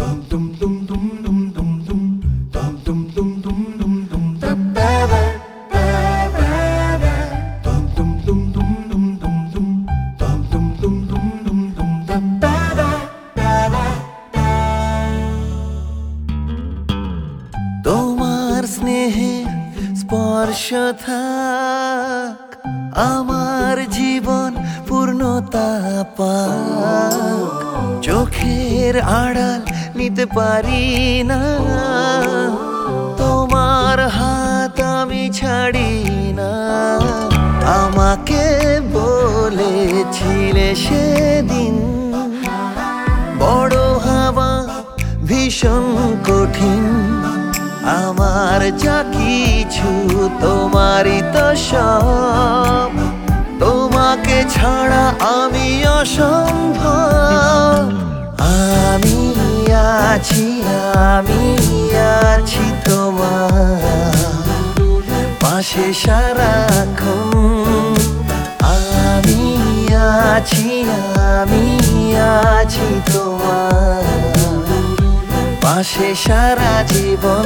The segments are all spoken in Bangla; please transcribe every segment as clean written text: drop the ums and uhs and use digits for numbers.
তোমার স্নেহের স্পর্শ থাক আমার জীবন পূর্ণতা পাক চোখের আড়াল নিতে পারি না তোমার হাত আমি ছাড়ি না আমাকে বলেছিলে সেদিন বড় হাওয়া ভীষণ কঠিন আমার যা কিছু তোমারই তো সব তোমাকে ছাড়া আমি অসম্ভব আমি আছি তোমার পাশে সারাক্ষণ আমি আছি তোমার পাশে সারা জীবন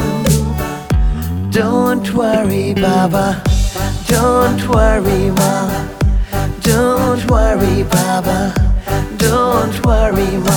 Don't worry Baba, don't worry Ma, don't worry Baba, don't worry Ma.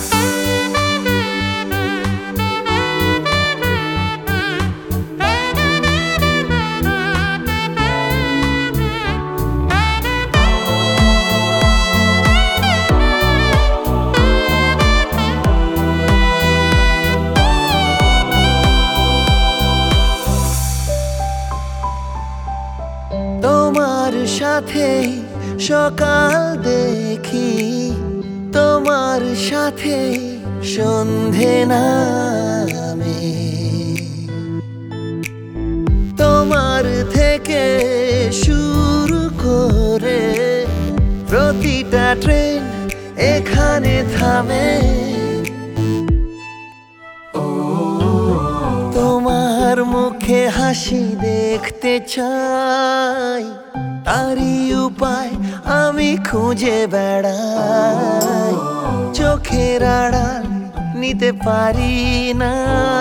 তোমার সাথে সকাল দেখি তোমার সাথে সন্ধে নামে তোমার থেকে শুরু করে প্রতিটা ট্রেন এখানে থামে তোমার মুখে হাসি দেখতে চাই তারই উপায় আমি খুঁজে বেড়াই চোখের আড়াল নিতে পারি না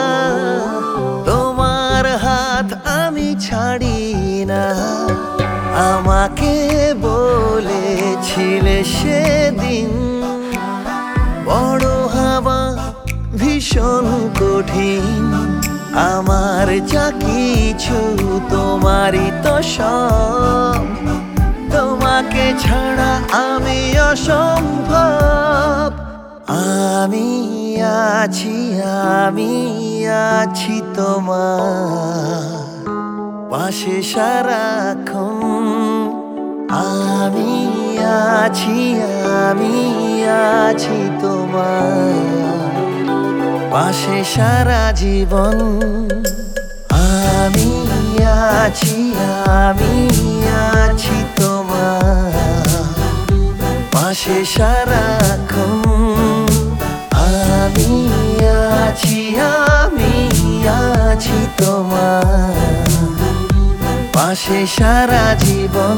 তোমার হাত আমি ছাড়ি না আমাকে বলেছিলে সেদিন বড় হাওয়া ভীষণ কঠিন আমার যা কিছু তোমারই তো সব তোমাকে ছাড়া আমি অসম্ভব আমি আছি তোমার পাশে সারাক্ষণ আমি আছি তোমার পাশে সারা জীবন আমি আছি তোমার পাশে সারাক্ষণ আমি আছি তোমার পাশে সারা জীবন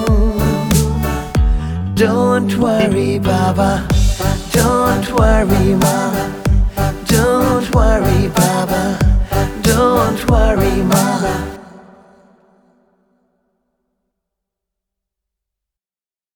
Don't worry Baba, don't worry Ma, don't worry Baba, don't worry Ma.